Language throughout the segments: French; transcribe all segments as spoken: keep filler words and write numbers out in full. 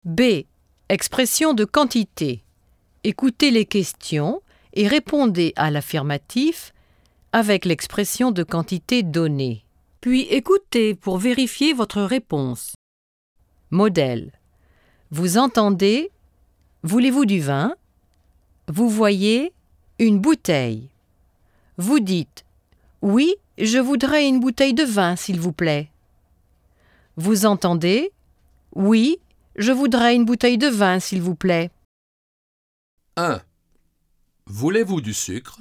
B. Expression de quantité. Écoutez les questions et répondez à l'affirmatif avec l'expression de quantité donnée. Puis écoutez pour vérifier votre réponse. Modèle. Vous entendez « Voulez-vous du vin ?» Vous voyez « Une bouteille ». Vous dites « Oui, je voudrais une bouteille de vin, s'il vous plaît ». Vous entendez « Oui, je voudrais une bouteille de vin, s'il vous plaît ». un. Voulez-vous du sucre?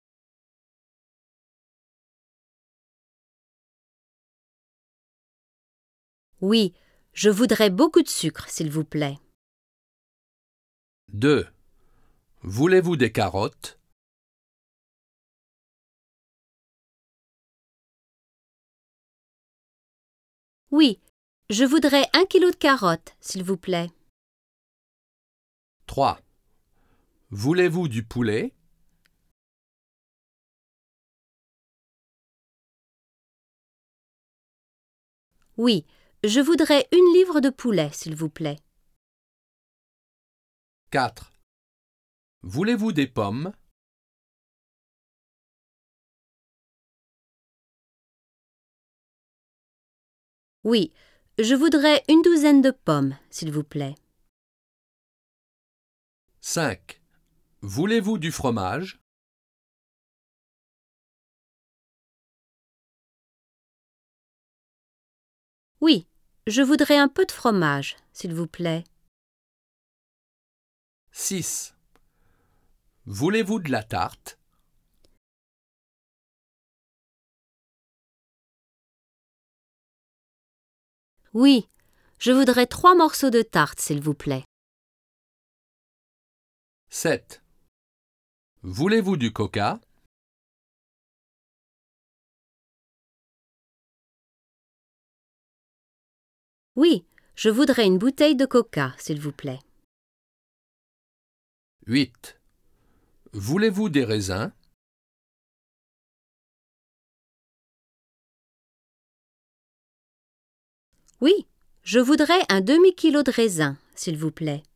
Oui, je voudrais beaucoup de sucre, s'il vous plaît. deux. Voulez-vous des carottes? Oui, je voudrais un kilo de carottes, s'il vous plaît. trois. Voulez-vous du poulet? Oui, je voudrais une livre de poulet, s'il vous plaît. quatre. Voulez-vous des pommes? Oui, je voudrais une douzaine de pommes, s'il vous plaît. cinq. Voulez-vous du fromage? Oui, je voudrais un peu de fromage, s'il vous plaît. six. Voulez-vous de la tarte? Oui, je voudrais trois morceaux de tarte, s'il vous plaît. sept. Voulez-vous du coca? Oui, je voudrais une bouteille de coca, s'il vous plaît. huit. Voulez-vous des raisins? Oui, je voudrais un demi-kilo de raisins, s'il vous plaît.